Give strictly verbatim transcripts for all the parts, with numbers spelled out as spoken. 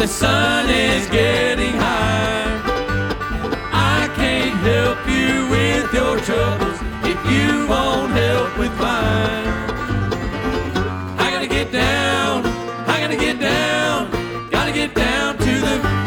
sun is getting high. I can't help you with your troubles if you won't help with mine. I gotta get down, I gotta get down, gotta get down to the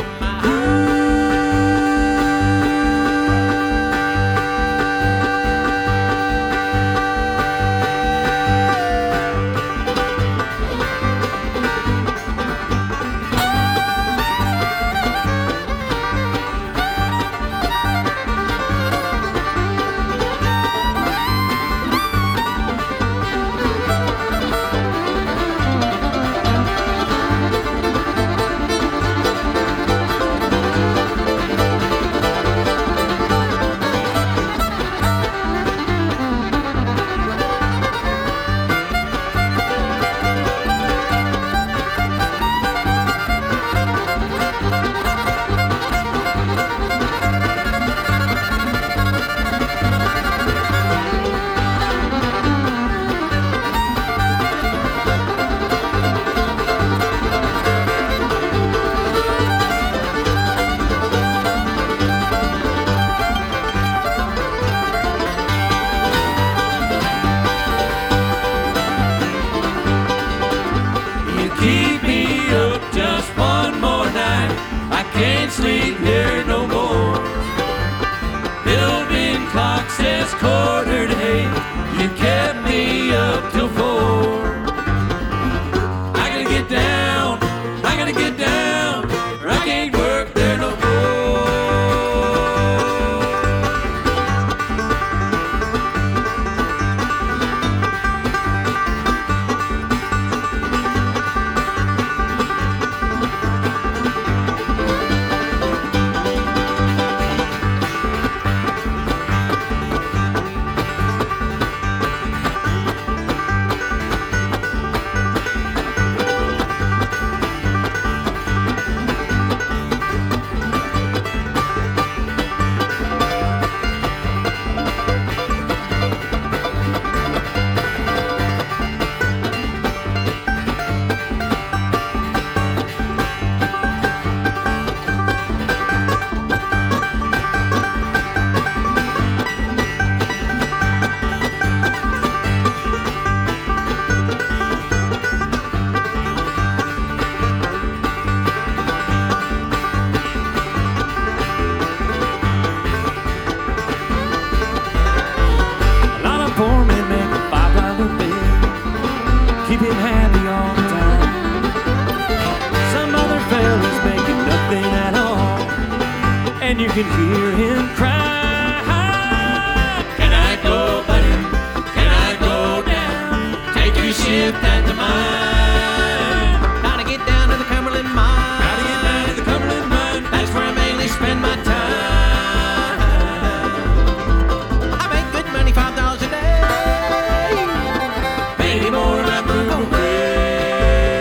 keep me up just one more night. I can't sleep here no more. Building clock says quarter to eight. You kept me up till four. I gotta get down, I gotta get down, or I can't work there no more. Poor men make a five dollar bill, keep him happy all the time. Some other fella's making nothing at all, and you can hear him cry. Can I go, buddy? Can I go down? Take your shift at the mine. Gotta get down to the Cumberland mine. Gotta get down to the Cumberland mine. That's where I mainly spend my time. I make good money, five dollars a day. More I move away.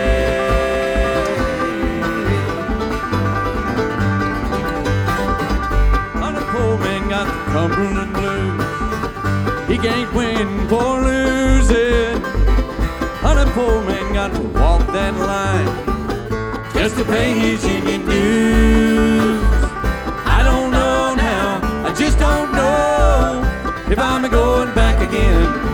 On a poor man got the Cumberland blues. He can't win for losing. On a poor man got to walk that line just to pay his union dues. I don't know now, I just don't know if I'm going back again.